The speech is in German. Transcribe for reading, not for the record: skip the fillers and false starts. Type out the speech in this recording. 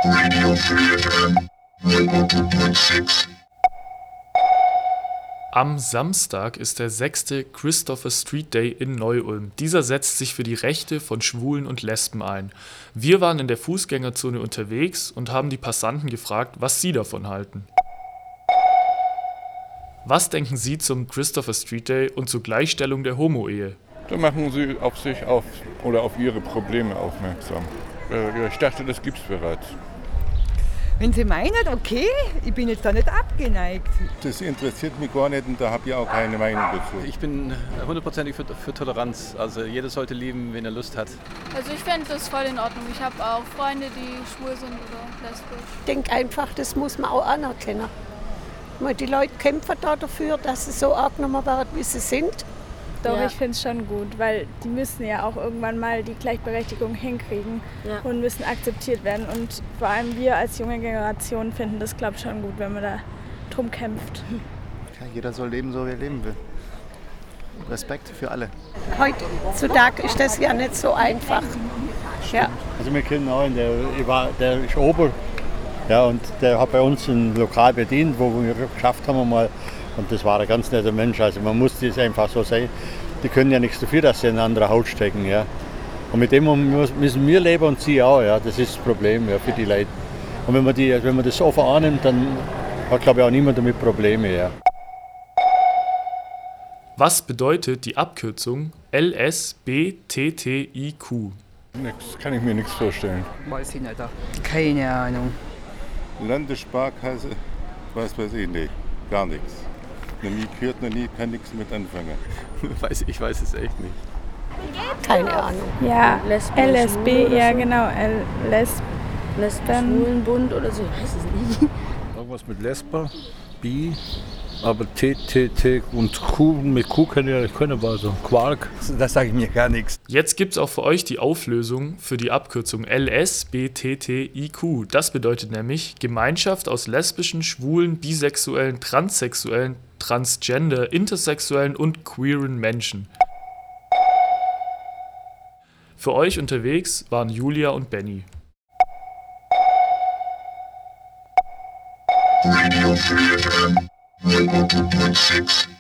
Radio Free FM 102.6. Am Samstag ist der 6. Christopher Street Day in Neu-Ulm. Dieser setzt sich für die Rechte von Schwulen und Lesben ein. Wir waren in der Fußgängerzone unterwegs und haben die Passanten gefragt, was sie davon halten. Was denken Sie zum Christopher Street Day und zur Gleichstellung der Homo-Ehe? Da machen sie auf sich oder auf ihre Probleme aufmerksam. Ich dachte, das gibt's bereits. Wenn Sie meinen, okay, ich bin jetzt da nicht abgeneigt. Das interessiert mich gar nicht und da habe ich auch keine Meinung dazu. Ich bin hundertprozentig für Toleranz. Also jeder sollte lieben, wen er Lust hat. Also ich fände das voll in Ordnung. Ich habe auch Freunde, die schwul sind oder lesbisch. Ich denke einfach, das muss man auch anerkennen. Die Leute kämpfen da dafür, dass sie so angenommen werden, wie sie sind. Doch, ich finde es schon gut, weil die müssen ja auch irgendwann mal die Gleichberechtigung hinkriegen und müssen akzeptiert werden. Und vor allem wir als junge Generation finden das, glaube ich, schon gut, wenn man da drum kämpft. Ja, jeder soll leben, so wie er leben will. Respekt für alle. Heutzutage ist das ja nicht so einfach. Ja. Also wir kennen auch einen, der ist Ober, ja, und der hat bei uns ein Lokal bedient, wo wir geschafft haben mal. Und das war ein ganz netter Mensch, also man muss das einfach so sagen. Die können ja nichts dafür, dass sie in eine andere Haut stecken. Ja. Und mit dem müssen wir leben und sie auch, ja. Das ist das Problem für die Leute. Und wenn man das offen annimmt, dann hat, glaube ich, auch niemand damit Probleme. Ja. Was bedeutet die Abkürzung LSBTTIQ? Kann ich mir nichts vorstellen. Weiß ich nicht. Keine Ahnung. Landessparkasse, was weiß ich nicht. Gar nichts. Noch nie gehört, noch nie, kann nichts mit anfangen. Ich weiß es echt nicht. Keine Ahnung. Ja, LSB, ja genau, Lesben-Schwulenbund oder so, ich weiß es nicht. Irgendwas mit Lesber, Bi, aber T und Q, mit Q kenne ich keine Weise. Quark. Das sage ich mir gar nichts. Jetzt gibt's auch für euch die Auflösung für die Abkürzung LSBTTIQ. Das bedeutet nämlich Gemeinschaft aus lesbischen, schwulen, bisexuellen, transsexuellen, transgender, intersexuellen und queeren Menschen. Für euch unterwegs waren Julia und Benny. Radio Free FM 102.6.